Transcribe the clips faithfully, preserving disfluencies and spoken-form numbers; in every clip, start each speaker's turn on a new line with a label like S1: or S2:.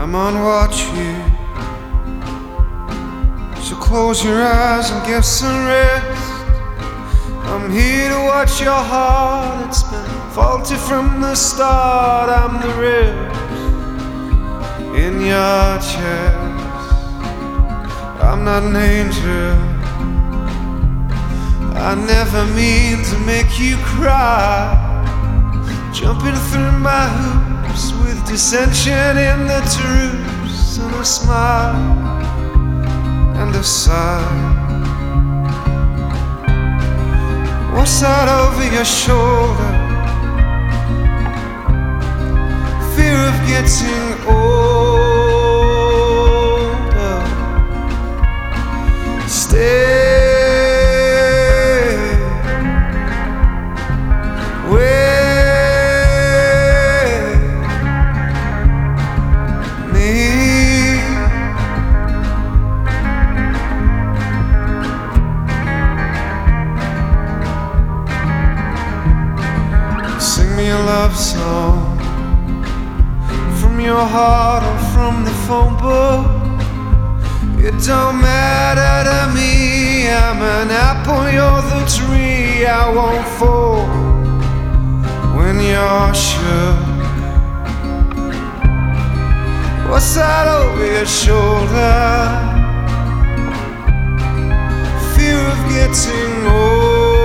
S1: I'm on watch here, so close your eyes and get some rest. I'm here to watch your heart, it's been faulty from the start. I'm the ribs in your chest. I'm not an angel, I never mean to make you cry. Jumping through my hoops with dissension in the troops, and a smile and a sigh. What's that over your shoulder? Fear of getting older. Stay a love song from your heart or from the phone book. It don't matter to me, I'm an apple, you're the tree. I won't fall when you're shook. What's that over your shoulder? Fear of getting old.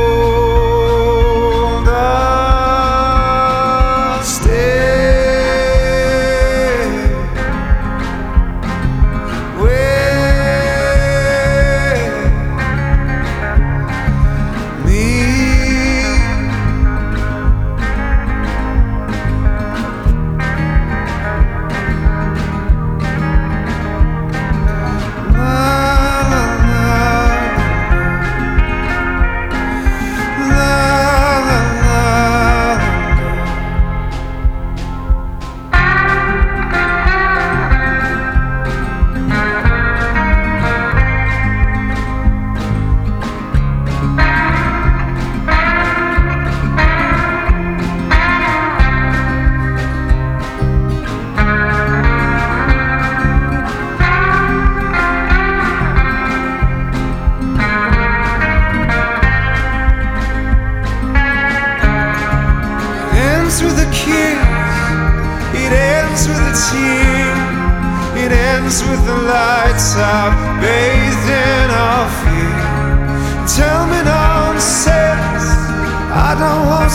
S1: With a kiss, it ends with a tear, it ends with the lights out, bathed in our fear. Tell me nonsense, I don't want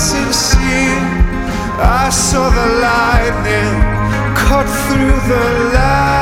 S1: sincere. I saw the lightning cut through the light.